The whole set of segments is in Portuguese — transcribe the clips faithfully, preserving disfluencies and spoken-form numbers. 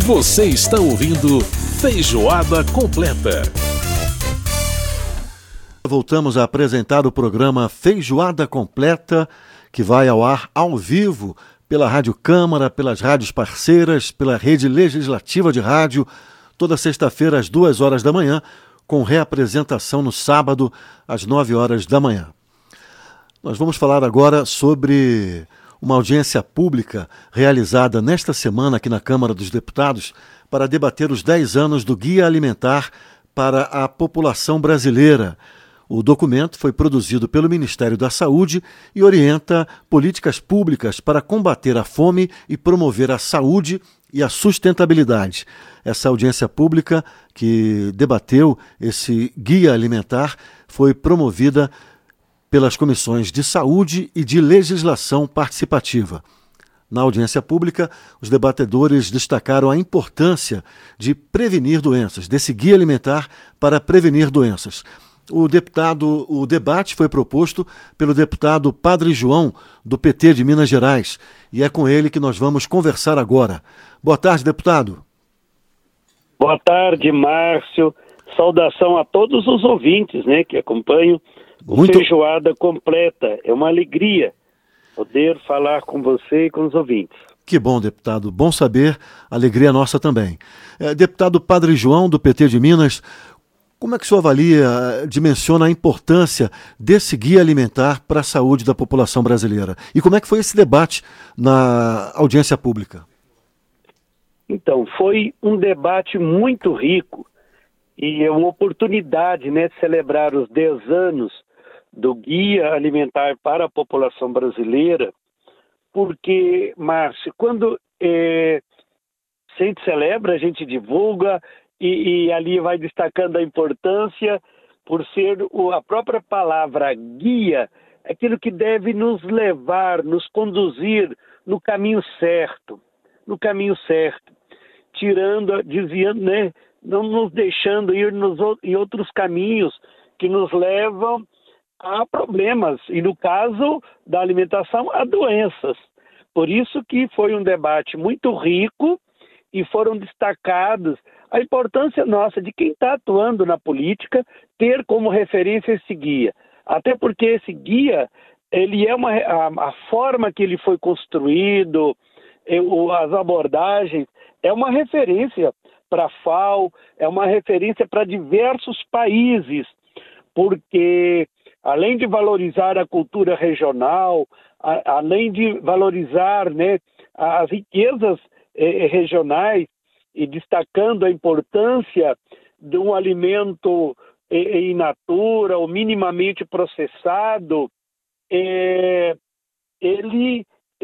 Você está ouvindo Feijoada Completa. Voltamos a apresentar o programa Feijoada Completa, que vai ao ar ao vivo pela Rádio Câmara, pelas rádios parceiras, pela rede legislativa de rádio, toda sexta-feira às duas horas da manhã, com reapresentação no sábado às nove horas da manhã. Nós vamos falar agora sobre uma audiência pública realizada nesta semana aqui na Câmara dos Deputados para debater os dez anos do Guia Alimentar para a População Brasileira. O documento foi produzido pelo Ministério da Saúde e orienta políticas públicas para combater a fome e promover a saúde e a sustentabilidade. Essa audiência pública que debateu esse Guia Alimentar foi promovida pelas comissões de Saúde e de Legislação Participativa. Na audiência pública, os debatedores destacaram a importância de prevenir doenças, desse guia alimentar para prevenir doenças. O deputado, o debate foi proposto pelo deputado Padre João, do P T de Minas Gerais, e é com ele que nós vamos conversar agora. Boa tarde, deputado. Boa tarde, Márcio. Saudação a todos os ouvintes, né, que acompanham o Muito... Feijoada Completa. É uma alegria poder falar com você e com os ouvintes. Que bom, deputado. Bom saber. Alegria nossa também. É, deputado Padre João, do P T de Minas, como é que o senhor avalia, dimensiona a importância desse guia alimentar para a saúde da população brasileira? E como é que foi esse debate na audiência pública? Então, foi um debate muito rico e é uma oportunidade, né, de celebrar os dez anos do Guia Alimentar para a População Brasileira, porque, Márcio, quando é, a gente celebra, a gente divulga e, e ali vai destacando a importância por ser o, a própria palavra guia, aquilo que deve nos levar, nos conduzir no caminho certo, no caminho certo, tirando, desviando, né, não nos deixando ir nos, em outros caminhos que nos levam a problemas, e no caso da alimentação, a doenças. Por isso que foi um debate muito rico e foram destacados a importância nossa de quem está atuando na política ter como referência esse guia. Até porque esse guia, ele é uma, a, a forma que ele foi construído, eu, as abordagens, é uma referência para a F A O, é uma referência para diversos países, porque além de valorizar a cultura regional, a, além de valorizar, né, as riquezas eh, regionais e destacando a importância de um alimento eh, in natura ou minimamente processado, eh, ele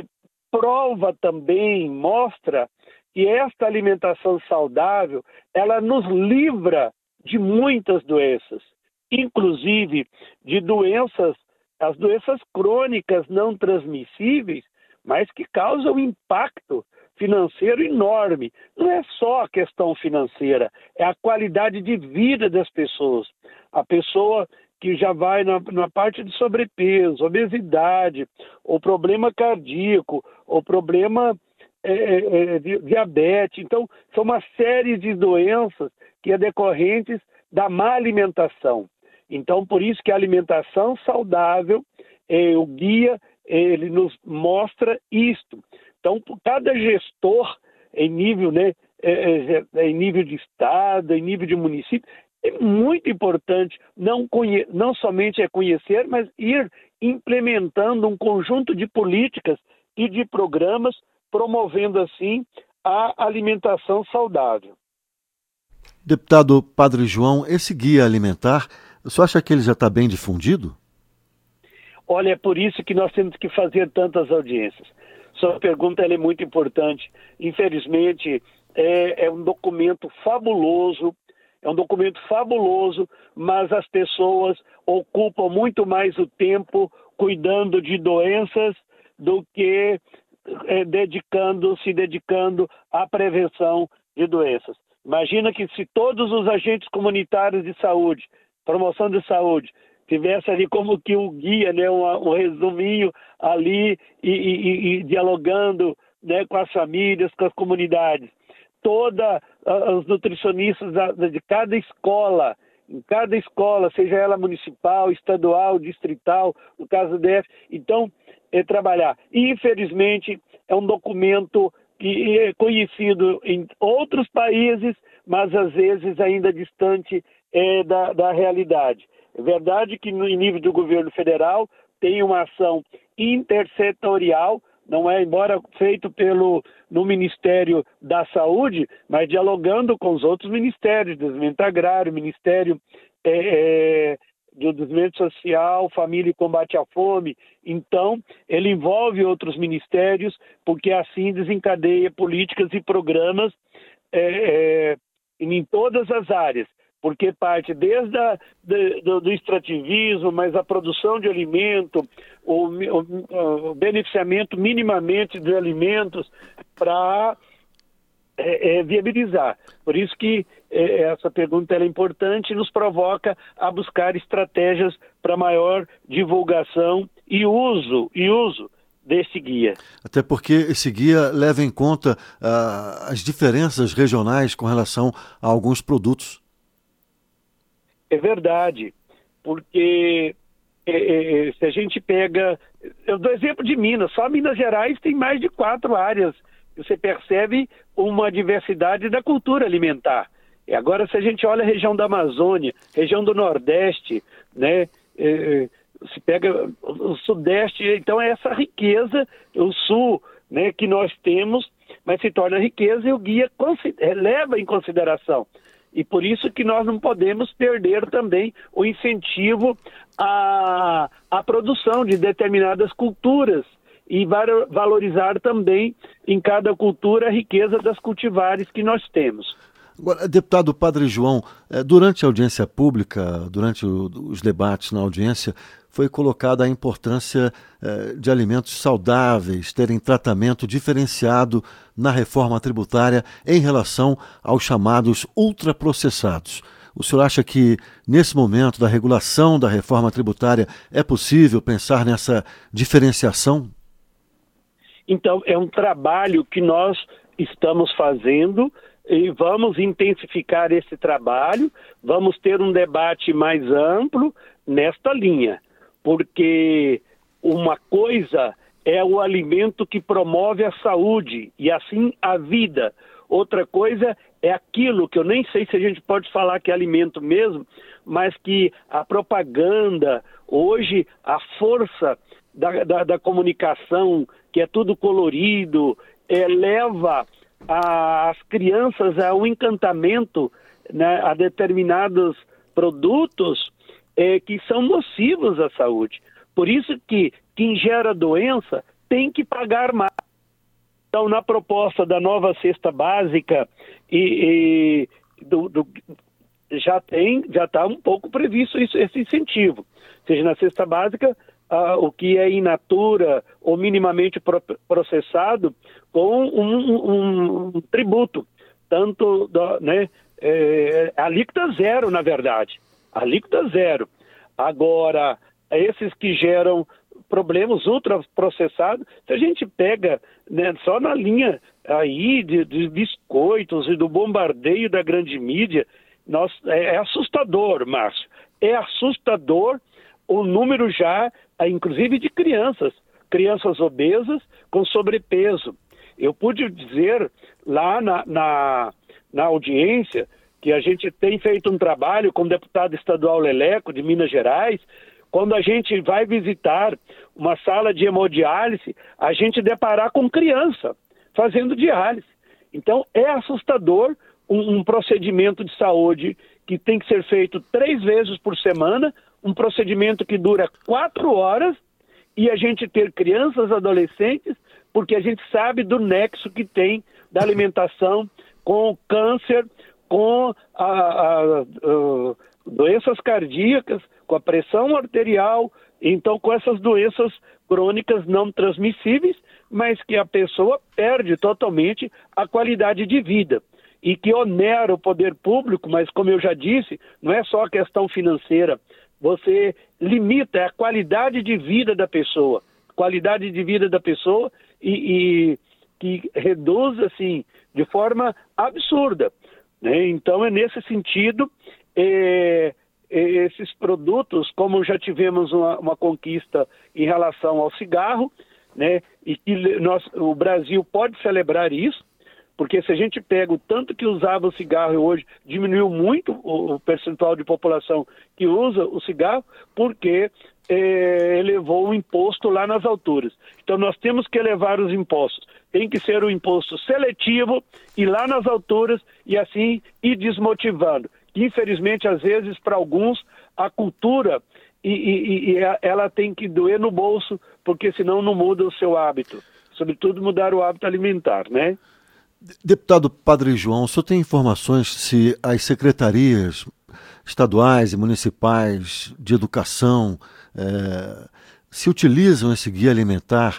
prova também, mostra que esta alimentação saudável, ela nos livra de muitas doenças, inclusive de doenças, as doenças crônicas não transmissíveis, mas que causam impacto financeiro enorme. Não é só a questão financeira, é a qualidade de vida das pessoas. A pessoa que já vai na, na parte de sobrepeso, obesidade, ou problema cardíaco, ou problema É, é, é, diabetes. Então, são uma série de doenças que é decorrentes da má alimentação. Então, por isso que a alimentação saudável, é, o guia, ele nos mostra isto. Então, cada gestor em nível, né, é, é, em nível de estado, em nível de município, é muito importante não, conhe- não somente é conhecer, mas ir implementando um conjunto de políticas e de programas promovendo, assim, a alimentação saudável. Deputado Padre João, esse guia alimentar, o senhor acha que ele já está bem difundido? Olha, é por isso que nós temos que fazer tantas audiências. Sua pergunta ela é muito importante. Infelizmente, é, é um documento fabuloso, é um documento fabuloso, mas as pessoas ocupam muito mais o tempo cuidando de doenças do que É, dedicando, se dedicando à prevenção de doenças. Imagina que se todos os agentes comunitários de saúde, promoção de saúde, tivesse ali como que um guia, né, um, um resuminho ali e, e, e dialogando, né, com as famílias, com as comunidades. toda uh, os nutricionistas da, de cada escola, em cada escola, seja ela municipal, estadual, distrital, no caso do D F. Então, é trabalhar. E, infelizmente, é um documento que é conhecido em outros países, mas às vezes ainda distante é, da, da realidade. É verdade que no nível do governo federal tem uma ação intersetorial, não é, embora feito pelo, no Ministério da Saúde, mas dialogando com os outros ministérios, Desenvolvimento Agrário, Ministério é, é, do Desenvolvimento Social, Família e Combate à Fome. Então, ele envolve outros ministérios, porque assim desencadeia políticas e programas é, é, em todas as áreas, porque parte desde a, de, do, do extrativismo, mas a produção de alimento, o, o, o beneficiamento minimamente de alimentos para é, é, viabilizar. Por isso que é, essa pergunta ela é importante e nos provoca a buscar estratégias para maior divulgação e uso, e uso desse guia. Até porque esse guia leva em conta uh, as diferenças regionais com relação a alguns produtos. É verdade, porque é, é, se a gente pega, eu dou exemplo de Minas, só Minas Gerais tem mais de quatro áreas, você percebe uma diversidade da cultura alimentar. E agora, se a gente olha a região da Amazônia, região do Nordeste, né, é, se pega o Sudeste, então é essa riqueza, o Sul, né, que nós temos, mas se torna riqueza e o guia leva em consideração. E por isso que nós não podemos perder também o incentivo à, à produção de determinadas culturas e valorizar também em cada cultura a riqueza das cultivares que nós temos. Agora, deputado Padre João, durante a audiência pública, durante os debates na audiência, foi colocada a importância de alimentos saudáveis terem tratamento diferenciado na reforma tributária em relação aos chamados ultraprocessados. O senhor acha que, nesse momento da regulação da reforma tributária, é possível pensar nessa diferenciação? Então, é um trabalho que nós estamos fazendo e vamos intensificar esse trabalho, vamos ter um debate mais amplo nesta linha, porque uma coisa é o alimento que promove a saúde e assim a vida. Outra coisa é aquilo que eu nem sei se a gente pode falar que é alimento mesmo, mas que a propaganda, hoje a força da, da, da comunicação, que é tudo colorido, é, leva a, as crianças a um encantamento, né, a determinados produtos é, que são nocivos à saúde. Por isso que quem gera doença tem que pagar mais. Então, na proposta da nova cesta básica, e, e do, do, já tem, já está um pouco previsto isso, esse incentivo. Ou seja, na cesta básica, ah, o que é in natura ou minimamente pro, processado, com um, um, um tributo, tanto, da, né, é, alíquota zero, na verdade, alíquota zero. Agora, esses que geram problemas ultraprocessados, se a gente pega, né, só na linha aí de, de biscoitos e do bombardeio da grande mídia, nós, é, é assustador, Márcio, é assustador o número já, inclusive de crianças, crianças obesas com sobrepeso. Eu pude dizer lá na, na, na audiência que a gente tem feito um trabalho com o deputado estadual Leleco de Minas Gerais. Quando a gente vai visitar uma sala de hemodiálise, a gente deparar com criança fazendo diálise. Então, é assustador um, um procedimento de saúde que tem que ser feito três vezes por semana, um procedimento que dura quatro horas, e a gente ter crianças, adolescentes, porque a gente sabe do nexo que tem da alimentação com o câncer, com a, a, a, doenças cardíacas, com a pressão arterial, então com essas doenças crônicas não transmissíveis, mas que a pessoa perde totalmente a qualidade de vida e que onera o poder público, mas como eu já disse, não é só a questão financeira, você limita a qualidade de vida da pessoa, qualidade de vida da pessoa e, e que reduz assim de forma absurda, né? Então é nesse sentido, é, é, esses produtos, como já tivemos uma, uma conquista em relação ao cigarro, né? E que nós, o Brasil pode celebrar isso, porque se a gente pega o tanto que usava o cigarro hoje, diminuiu muito o, o percentual de população que usa o cigarro, porque é, elevou o imposto lá nas alturas. Então nós temos que elevar os impostos. Tem que ser um imposto seletivo e lá nas alturas e assim ir desmotivando. Infelizmente, às vezes, para alguns, a cultura e, e, e ela tem que doer no bolso, porque senão não muda o seu hábito. Sobretudo mudar o hábito alimentar, né? Deputado Padre João, o senhor tem informações se as secretarias estaduais e municipais de educação é, se utilizam esse guia alimentar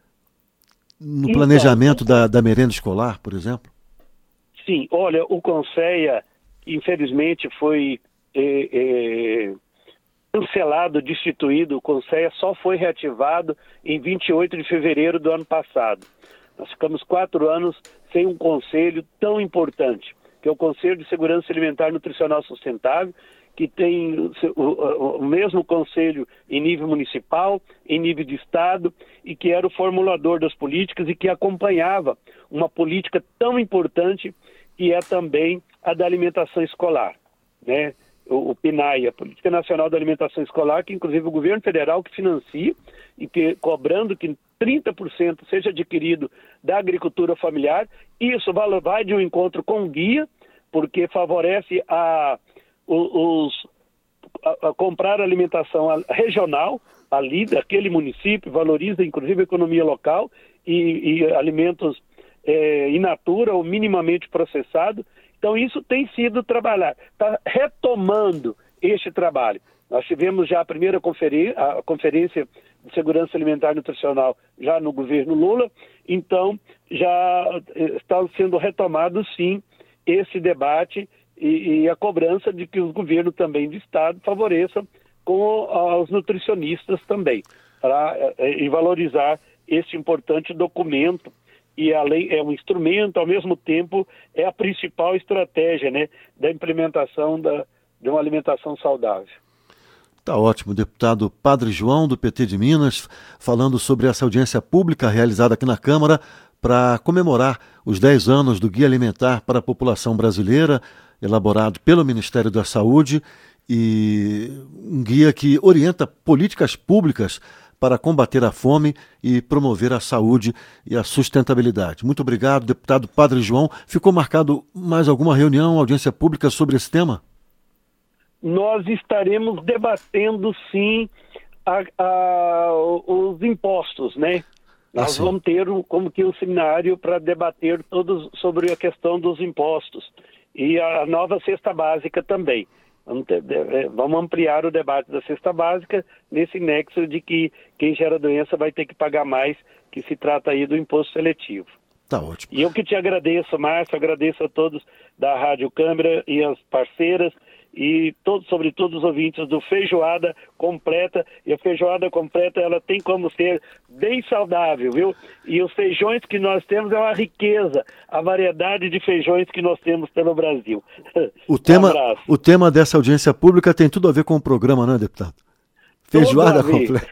no então, planejamento da, da merenda escolar, por exemplo? Sim, olha, o Conceia, infelizmente, foi é, é, cancelado, destituído. O Conceia só foi reativado em vinte e oito de fevereiro do ano passado. Nós ficamos quatro anos sem um conselho tão importante, que é o Conselho de Segurança Alimentar e Nutricional Sustentável, que tem o, o, o mesmo conselho em nível municipal, em nível de estado, e que era o formulador das políticas e que acompanhava uma política tão importante, que é também a da alimentação escolar, né? O, o PNAE, a Política Nacional da Alimentação Escolar, que inclusive o governo federal que financia, e que, cobrando que trinta por cento seja adquirido da agricultura familiar. Isso vai de um encontro com o guia, porque favorece a, os, a, a comprar alimentação regional ali daquele município, valoriza inclusive a economia local e, e alimentos é, in natura ou minimamente processados. Então isso tem sido trabalhado, está retomando este trabalho. Nós tivemos já a primeira conferência, a conferência de segurança alimentar e nutricional já no governo Lula, então já está sendo retomado sim esse debate e, e a cobrança de que os governos também de estado favoreçam com os nutricionistas também, para e valorizar esse importante documento. E a lei é um instrumento, ao mesmo tempo é a principal estratégia, né, da implementação da, de uma alimentação saudável. Tá ótimo, deputado Padre João, do P T de Minas, falando sobre essa audiência pública realizada aqui na Câmara para comemorar os dez anos do Guia Alimentar para a População Brasileira, elaborado pelo Ministério da Saúde, e um guia que orienta políticas públicas para combater a fome e promover a saúde e a sustentabilidade. Muito obrigado, deputado Padre João. Ficou marcado mais alguma reunião, audiência pública sobre esse tema? Nós estaremos debatendo, sim, a, a, os impostos, né? Ah, Nós sim. vamos ter um, como que um seminário para debater todos sobre a questão dos impostos e a nova cesta básica também. Vamos, ter, vamos ampliar o debate da cesta básica nesse nexo de que quem gera doença vai ter que pagar mais, que se trata aí do imposto seletivo. Tá ótimo. E eu que te agradeço, Márcio, agradeço a todos da Rádio Câmara e as parceiras e todos, sobretudo os ouvintes do Feijoada Completa. E a Feijoada Completa, ela tem como ser bem saudável, viu? E os feijões que nós temos é uma riqueza, a variedade de feijões que nós temos pelo Brasil. O tema, um o tema dessa audiência pública tem tudo a ver com o programa, não é, deputado? Feijoada Completa.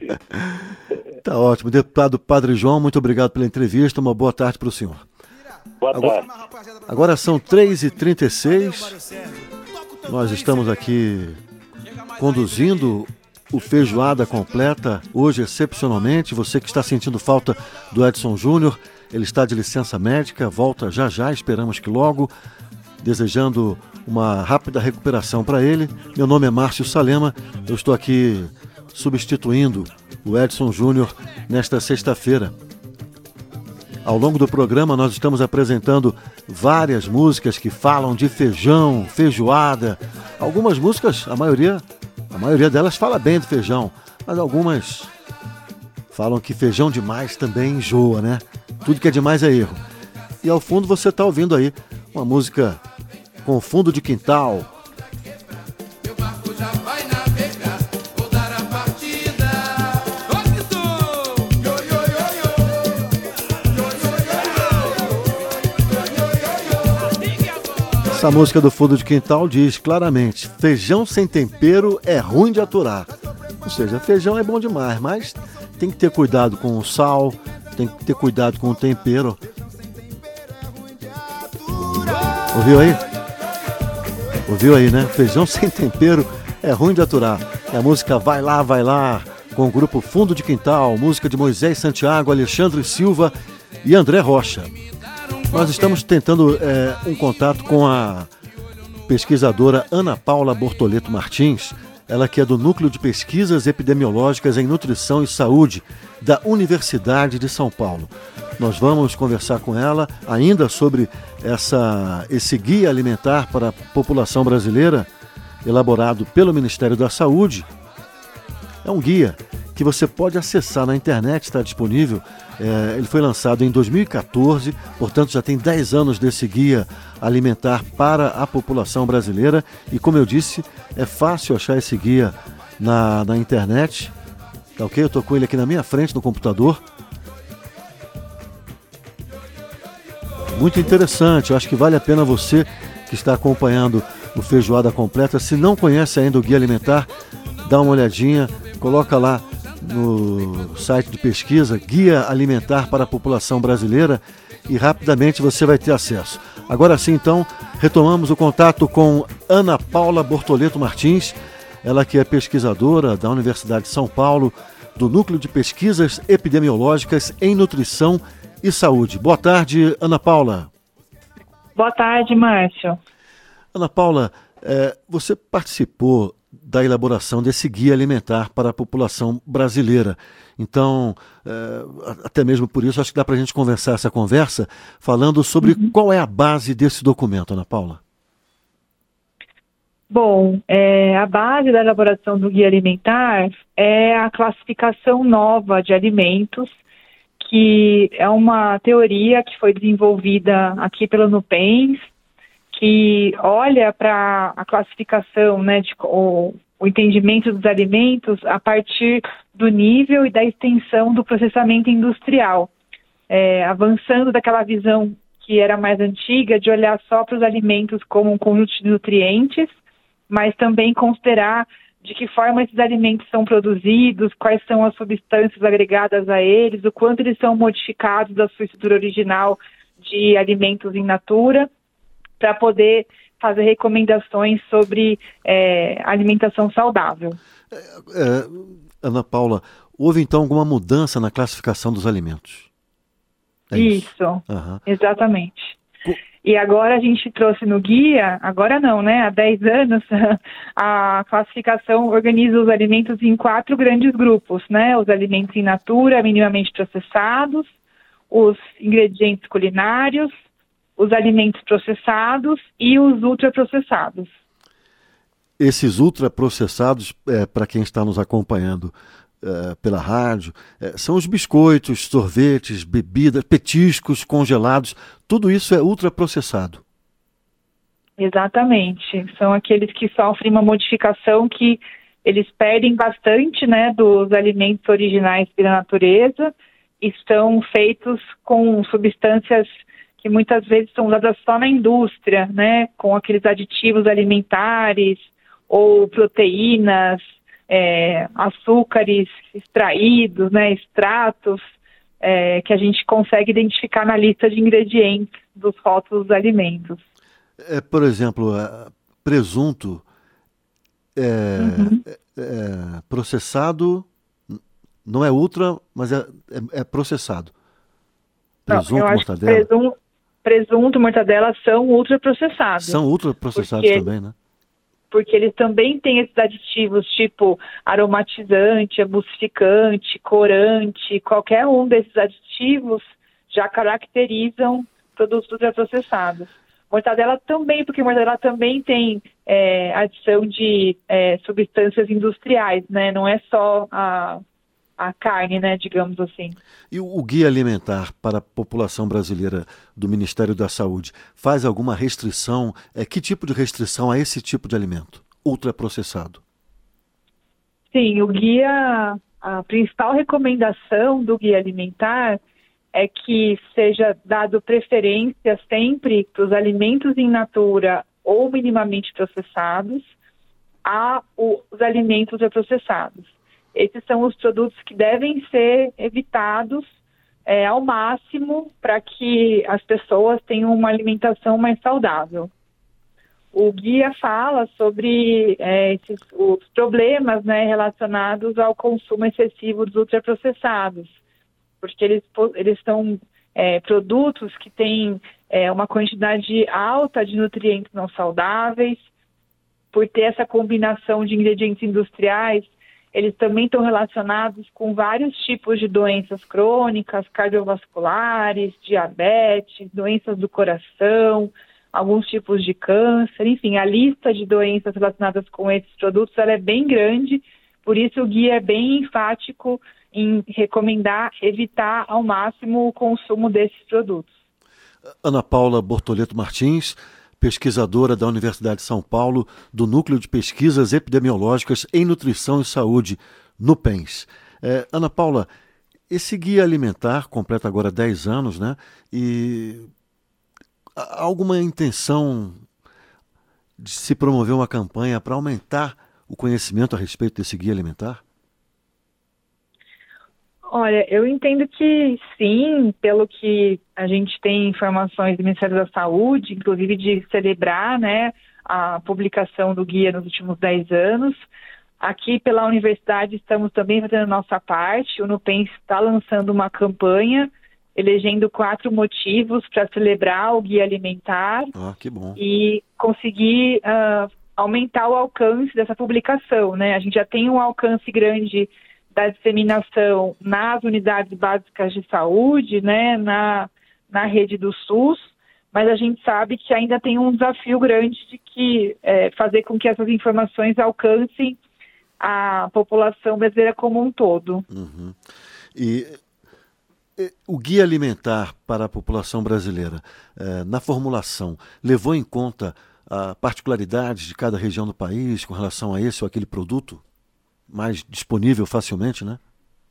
Tá ótimo. Deputado Padre João, muito obrigado pela entrevista. Uma boa tarde para o senhor. Boa agora, tarde. Agora são três e trinta e seis. Nós estamos aqui conduzindo o Feijoada Completa, hoje excepcionalmente. Você que está sentindo falta do Edson Júnior, ele está de licença médica, volta já já, esperamos que logo, desejando uma rápida recuperação para ele. Meu nome é Márcio Salema, eu estou aqui substituindo o Edson Júnior nesta sexta-feira. Ao longo do programa nós estamos apresentando várias músicas que falam de feijão, feijoada. Algumas músicas, a maioria, a maioria delas fala bem do feijão, mas algumas falam que feijão demais também enjoa, né? Tudo que é demais é erro. E ao fundo você está ouvindo aí uma música com fundo de quintal. Essa música do Fundo de Quintal diz claramente: feijão sem tempero é ruim de aturar. Ou seja, feijão é bom demais, mas tem que ter cuidado com o sal, tem que ter cuidado com o tempero. Ouviu aí? Ouviu aí, né? Feijão sem tempero é ruim de aturar. É a música Vai Lá, Vai Lá, com o grupo Fundo de Quintal, música de Moisés Santiago, Alexandre Silva e André Rocha. Nós estamos tentando é, um contato com a pesquisadora Ana Paula Bortoleto Martins, ela que é do Núcleo de Pesquisas Epidemiológicas em Nutrição e Saúde da Universidade de São Paulo. Nós vamos conversar com ela ainda sobre essa, esse guia alimentar para a população brasileira, elaborado pelo Ministério da Saúde. É um guia que você pode acessar na internet, está disponível. É, ele foi lançado em dois mil e quatorze, portanto já tem dez anos desse guia alimentar para a população brasileira. E como eu disse, é fácil achar esse guia na, na internet. Tá ok? Eu estou com ele aqui na minha frente no computador. Muito interessante, eu acho que vale a pena você que está acompanhando o Feijoada Completa. Se não conhece ainda o guia alimentar, dá uma olhadinha, coloca lá no site de pesquisa Guia Alimentar para a População Brasileira e rapidamente você vai ter acesso. Agora sim, então, retomamos o contato com Ana Paula Bortoleto Martins, ela que é pesquisadora da Universidade de São Paulo, do Núcleo de Pesquisas Epidemiológicas em Nutrição e Saúde. Boa tarde, Ana Paula. Boa tarde, Márcio. Ana Paula, é, você participou da elaboração desse guia alimentar para a população brasileira. Então, é, até mesmo por isso, acho que dá para a gente conversar essa conversa falando sobre uhum. qual é a base desse documento, Ana Paula. Bom, é, a base da elaboração do guia alimentar é a classificação nova de alimentos, que é uma teoria que foi desenvolvida aqui pela Nupens, que olha para a classificação, né, de, o, o entendimento dos alimentos a partir do nível e da extensão do processamento industrial, é, avançando daquela visão que era mais antiga de olhar só para os alimentos como um conjunto de nutrientes, mas também considerar de que forma esses alimentos são produzidos, quais são as substâncias agregadas a eles, o quanto eles são modificados da sua estrutura original de alimentos in natura, para poder fazer recomendações sobre é, alimentação saudável. É, é, Ana Paula, houve então alguma mudança na classificação dos alimentos? É isso, isso. Uhum. Exatamente. E agora a gente trouxe no guia, agora não, né? Há dez anos, a classificação organiza os alimentos em quatro grandes grupos, né? Os alimentos in natura, minimamente processados, os ingredientes culinários, os alimentos processados e os ultraprocessados. Esses ultraprocessados, é, para quem está nos acompanhando é, pela rádio, é, são os biscoitos, sorvetes, bebidas, petiscos congelados, tudo isso é ultraprocessado. Exatamente, são aqueles que sofrem uma modificação que eles perdem bastante, né, dos alimentos originais da natureza e estão feitos com substâncias que muitas vezes são usadas só na indústria, né, com aqueles aditivos alimentares ou proteínas, é, açúcares extraídos, né, extratos, é, que a gente consegue identificar na lista de ingredientes dos rótulos dos alimentos. É, por exemplo, presunto é, uhum. é, é processado, não é ultra, mas é, é, é processado. Presunto, não, eu acho mortadela. Que presunto, presunto, mortadela são ultraprocessados. São ultraprocessados porque, também, né? Porque eles também têm esses aditivos tipo aromatizante, emulsificante, corante, qualquer um desses aditivos já caracterizam produtos ultraprocessados. Mortadela também, porque mortadela também tem é, adição de é, substâncias industriais, né? Não é só a, a carne, né? Digamos assim. E o, o guia alimentar para a população brasileira do Ministério da Saúde faz alguma restrição? É, que tipo de restrição a esse tipo de alimento ultraprocessado? Sim, o guia, a principal recomendação do guia alimentar é que seja dado preferência sempre para os alimentos in natura ou minimamente processados a os alimentos ultraprocessados. Esses são os produtos que devem ser evitados é, ao máximo para que as pessoas tenham uma alimentação mais saudável. O guia fala sobre é, esses, os problemas, né, relacionados ao consumo excessivo dos ultraprocessados, porque eles, eles são é, produtos que têm é, uma quantidade alta de nutrientes não saudáveis. Por ter essa combinação de ingredientes industriais, eles também estão relacionados com vários tipos de doenças crônicas, cardiovasculares, diabetes, doenças do coração, alguns tipos de câncer, enfim, a lista de doenças relacionadas com esses produtos ela é bem grande, por isso o guia é bem enfático em recomendar evitar ao máximo o consumo desses produtos. Ana Paula Bortoleto Martins, pesquisadora da Universidade de São Paulo, do Núcleo de Pesquisas Epidemiológicas em Nutrição e Saúde, NUPENS. É, Ana Paula, esse guia alimentar completa agora dez anos, né? E há alguma intenção de se promover uma campanha para aumentar o conhecimento a respeito desse guia alimentar? Olha, eu entendo que sim, pelo que a gente tem informações do Ministério da Saúde, inclusive de celebrar, né, a publicação do guia nos últimos dez anos. Aqui pela universidade estamos também fazendo a nossa parte. O NUPENS está lançando uma campanha, elegendo quatro motivos para celebrar o guia alimentar. Ah, que bom. E conseguir uh, aumentar o alcance dessa publicação, né? A gente já tem um alcance grande da disseminação nas unidades básicas de saúde, né, na, na rede do SUS, mas a gente sabe que ainda tem um desafio grande de que, é, fazer com que essas informações alcancem a população brasileira como um todo. Uhum. E, e o guia alimentar para a população brasileira, é, na formulação, levou em conta a particularidades de cada região do país com relação a esse ou aquele produto? Mais disponível facilmente, né?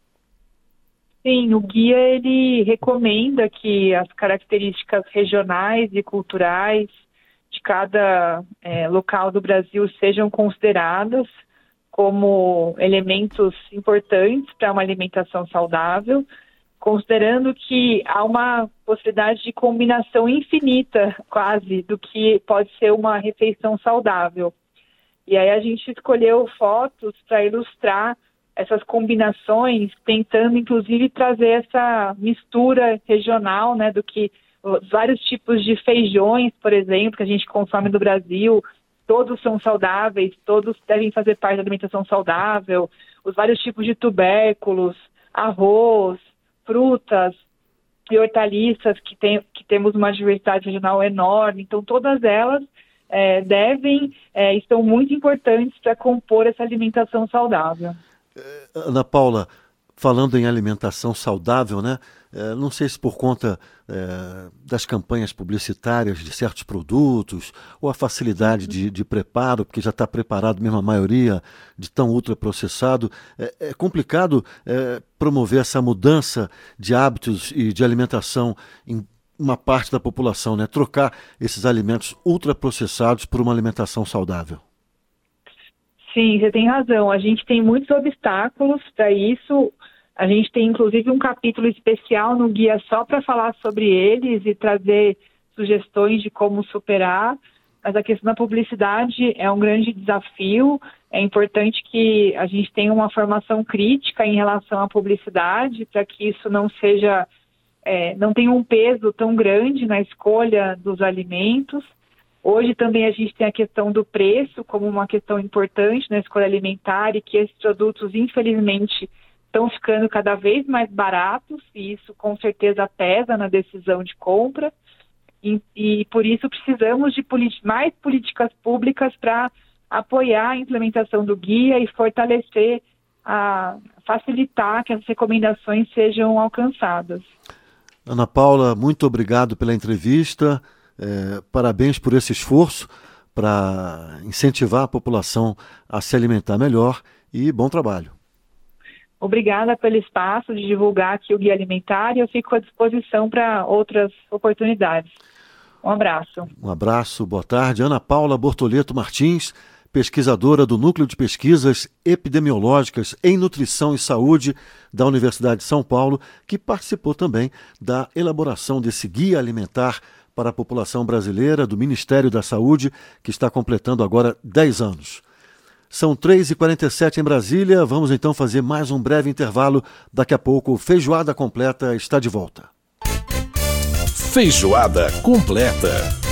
Sim, o guia ele recomenda que as características regionais e culturais de cada é, local do Brasil sejam consideradas como elementos importantes para uma alimentação saudável, considerando que há uma possibilidade de combinação infinita, quase, do que pode ser uma refeição saudável. E aí a gente escolheu fotos para ilustrar essas combinações, tentando inclusive trazer essa mistura regional, né, do que os vários tipos de feijões, por exemplo, que a gente consome no Brasil, todos são saudáveis, todos devem fazer parte da alimentação saudável, os vários tipos de tubérculos, arroz, frutas e hortaliças, que, tem, que temos uma diversidade regional enorme, então todas elas É, devem é, e são muito importantes para compor essa alimentação saudável. Ana Paula, falando em alimentação saudável, né? É, não sei se por conta é, das campanhas publicitárias de certos produtos ou a facilidade de, de preparo, porque já está preparado mesmo a maioria de tão ultraprocessado, é, é complicado é, promover essa mudança de hábitos e de alimentação em uma parte da população, né? Trocar esses alimentos ultraprocessados por uma alimentação saudável. Sim, você tem razão. A gente tem muitos obstáculos para isso. A gente tem, inclusive, um capítulo especial no guia só para falar sobre eles e trazer sugestões de como superar. Mas a questão da publicidade é um grande desafio. É importante que a gente tenha uma formação crítica em relação à publicidade para que isso não seja... É, não tem um peso tão grande na escolha dos alimentos. Hoje também a gente tem a questão do preço como uma questão importante na escolha alimentar e que esses produtos, infelizmente, estão ficando cada vez mais baratos e isso com certeza pesa na decisão de compra. E, e por isso precisamos de politi- mais políticas públicas para apoiar a implementação do guia e fortalecer, a, facilitar que as recomendações sejam alcançadas. Ana Paula, muito obrigado pela entrevista, é, parabéns por esse esforço para incentivar a população a se alimentar melhor e bom trabalho. Obrigada pelo espaço de divulgar aqui o Guia Alimentar e eu fico à disposição para outras oportunidades. Um abraço. Um abraço, boa tarde. Ana Paula Bortoleto Martins, pesquisadora do Núcleo de Pesquisas Epidemiológicas em Nutrição e Saúde da Universidade de São Paulo, que participou também da elaboração desse guia alimentar para a população brasileira do Ministério da Saúde, que está completando agora dez anos. São três e quarenta e sete em Brasília, vamos então fazer mais um breve intervalo. Daqui a pouco, Feijoada Completa está de volta. Feijoada Completa.